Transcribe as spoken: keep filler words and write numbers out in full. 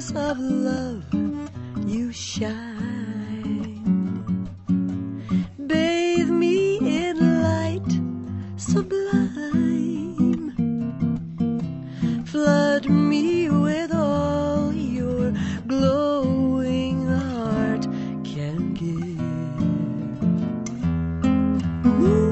brightness of love you shine. Bathe me in light sublime. Flood me with all your glowing heart can give. Ooh.